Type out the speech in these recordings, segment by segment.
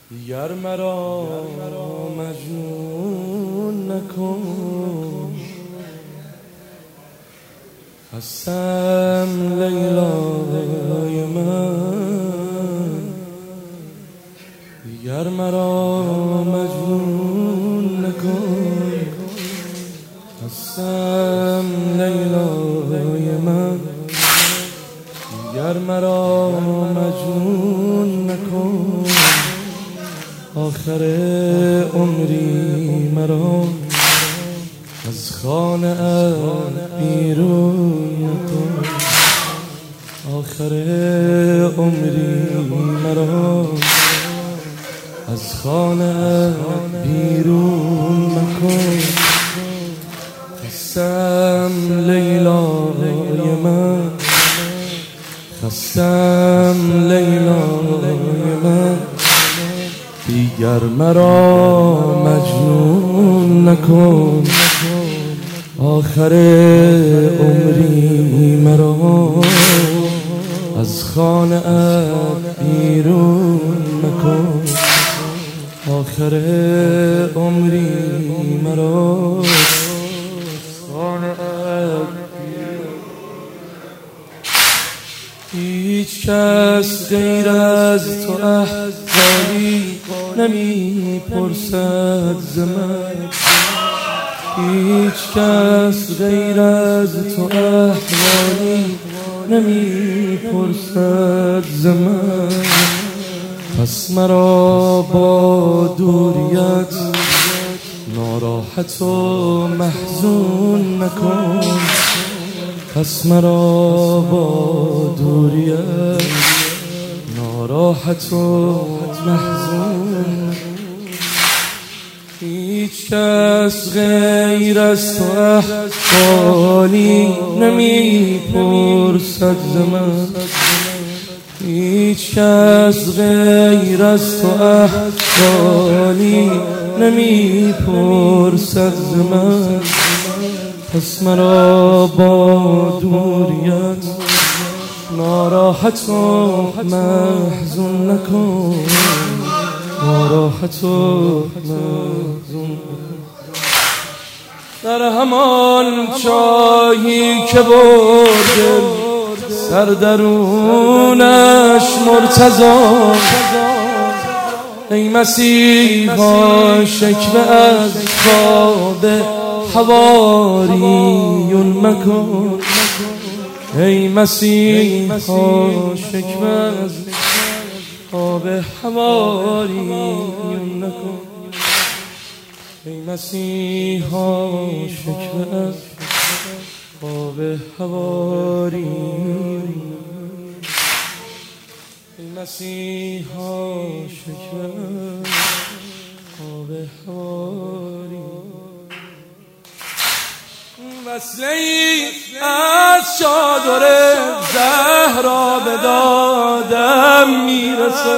دیگر مرا مجنون نکن، هستم لیلای من. دیگر مرا مجنون نکن، هستم لیلای من. دیگر مرا مجنون نکن، آخر عمری مرا از خانه بیرون نکن. آخر عمری مرا از خانه بیرون مکن. خستم لیلای من، خستم لیلای من. دیگر مرا مجنون نکن، آخر عمری مرا از خانه بیرون مکن. آخر عمری مرا از خانه بیرون. هیچ کس غیر از تو احوالی نمی پرسد ز من. هیچ کس غیر از تو احوالی نمی پرسد ز من. پس مرا با دوریت ناراحت و محزون نکن. پس مرا با دوریت ناراحت و محزون. هیچ کس غیر از تو احوالی نمی پرسد ز من. هیچ کس غیر از تو احوالی نمی پرسد ز من. پس مرا با دوریت ناراحت و محزون نکن. ناراحت و محزون در همان جایی که برده سر درونش مرتضی. ای مسیحا شکوه از خواب حواریون مکن. ای مسیحا شکوه از خواب حواریون نکن. ای مسیحا شکوه از خواب حواریون. ای مسیحا شکوه از خواب حواریون. وصله‌ای از چادر زهرا به دادم میرسه.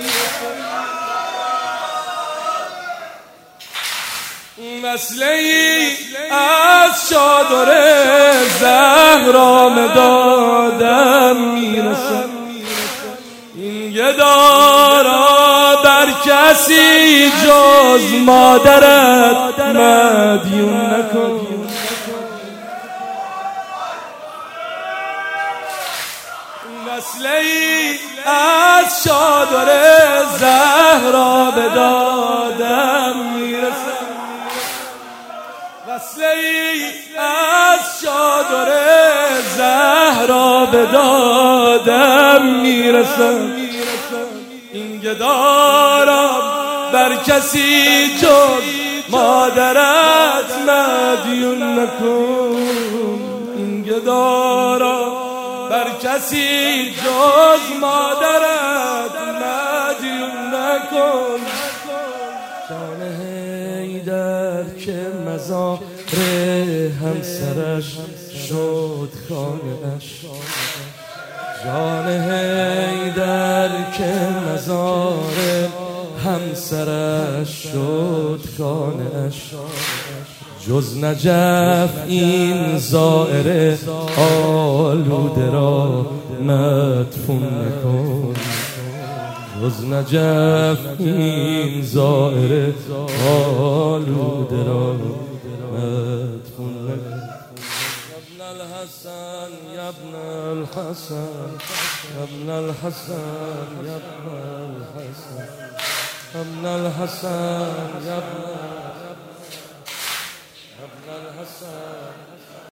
وصله‌ای از چادر زهرا به دادم میرسه. این گدا را بر کسی جز مادرت مدیون نکن. وصله‌ای از چادر زهرا به دادم میرسه. وصله‌ای از چادر زهرا به دادم میرسه. این گدا را بر کسی جز مادرت مدیون نکن. این گدا را بر کسی جز مادرت مدیون نکن. جان حیدر که مزار همسرش شد خانه‌اش. جان حیدر که مزار همسرش شد خانه‌اش. جز نجف این زائر آلوده را مدفون نکن. جز نجف این زائر آلوده را مدفون نکن. ابن الحسن یا ابن الحسن یا ابن الحسن یا ابن الحسن ابن الحسن یا ابن الحسن